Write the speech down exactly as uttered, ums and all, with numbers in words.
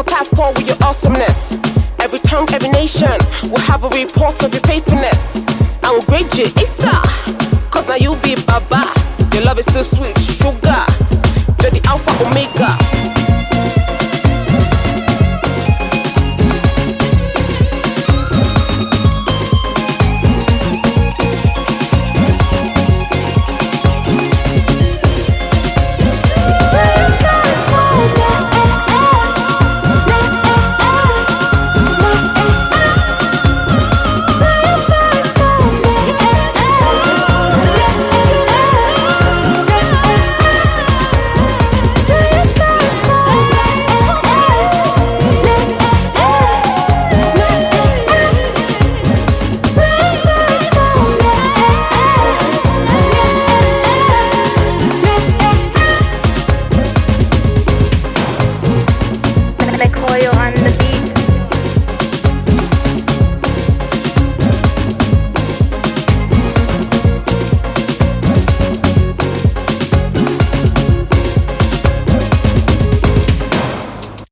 a passport with your awesomeness. Every tongue, every nation will have a report of your faithfulness. I will grade you a star, cause now you be Baba. Your love is so sweet, sugar. You're the Alpha Omega.